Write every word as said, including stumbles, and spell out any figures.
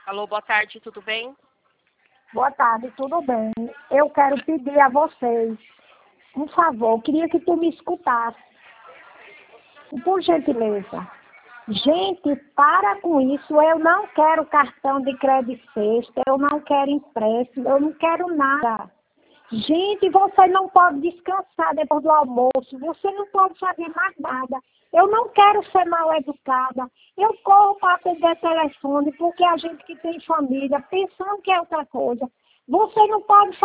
Alô, boa tarde, tudo bem? Boa tarde, tudo bem? Eu quero pedir a vocês um favor, eu queria que tu me escutasse, por gentileza. Gente, para com isso, eu não quero cartão de crédito sexta, eu não quero empréstimo, eu não quero nada. Gente, você não pode descansar depois do almoço, você não pode fazer mais nada. Eu não quero ser mal educada. Eu corro para atender telefone porque a gente que tem família, pensando que é outra coisa. Você não pode